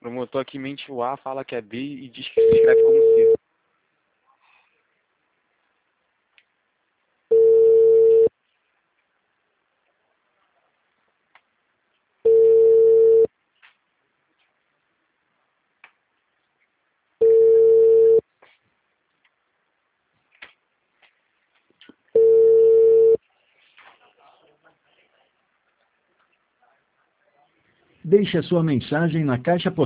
O promotor aqui mente o A, fala que é B e diz que se escreve como C. Deixe a sua mensagem na caixa postal.